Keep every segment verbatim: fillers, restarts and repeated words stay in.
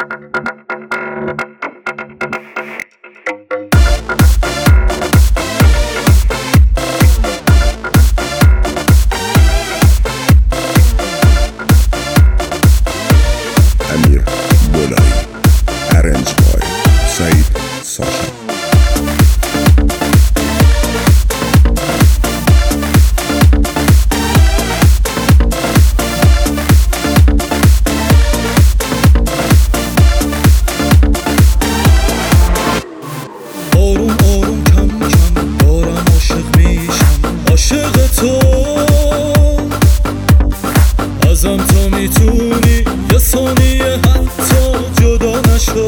امیر بولایی ارنج بای سعید ساشا. آروم آروم کم کم دارم عاشق میشم، عاشق تو. ازم تو میتونی یه ثانیه حتی جدا نشو.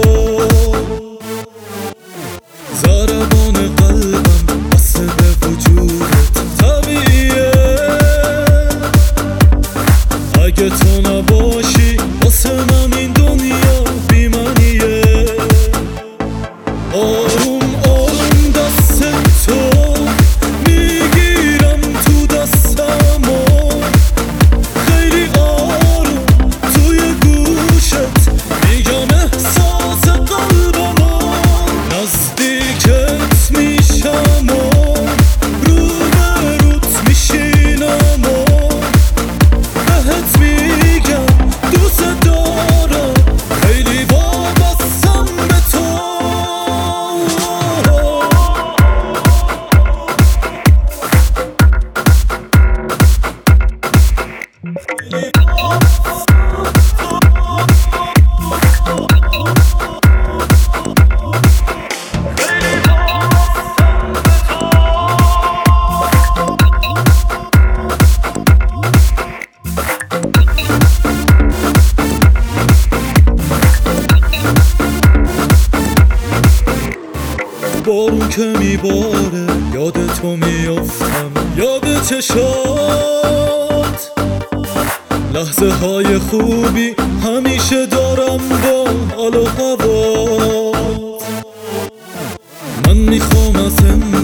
ضربان قلبم بسته به وجودت طبیعیه. اگه تو نباشی واسه من این دنیا بی‌معنیه. آروم آروم دست تو میگیرم تو دستم و خیلی آروم توی گوشت میگم احساس قلبمو. نزدیکت میشم و رو به روت میشینم و بهت میگم دوست دارم، خیلی وابستم به تو. بارون که میباره یاد تو میافتم، یاد چشات. لحظه های خوبی همیشه دارم با حال و هوات. من میخوام از